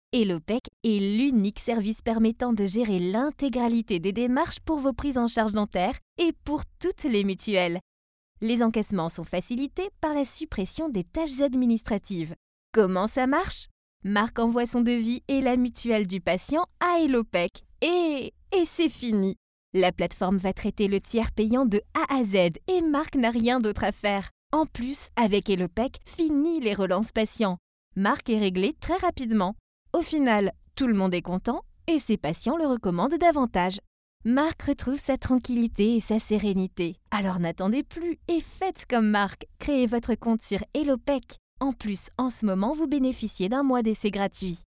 Elopec est l'unique service permettant de gérer l'intégralité des démarches pour vos prises en charge dentaires et pour toutes les mutuelles. Les encaissements sont facilités par la suppression des tâches administratives. Comment ça marche? Marc envoie son devis et la mutuelle du patient à Elopec. Et c'est fini! La plateforme va traiter le tiers payant de A à Z et Marc n'a rien d'autre à faire. En plus, avec Elopec, fini les relances patients. Marc est réglé très rapidement. Au final, tout le monde est content et ses patients le recommandent davantage. Marc retrouve sa tranquillité et sa sérénité. Alors n'attendez plus et faites comme Marc. Créez votre compte sur Elopec. En plus, en ce moment, vous bénéficiez d'un mois d'essai gratuit.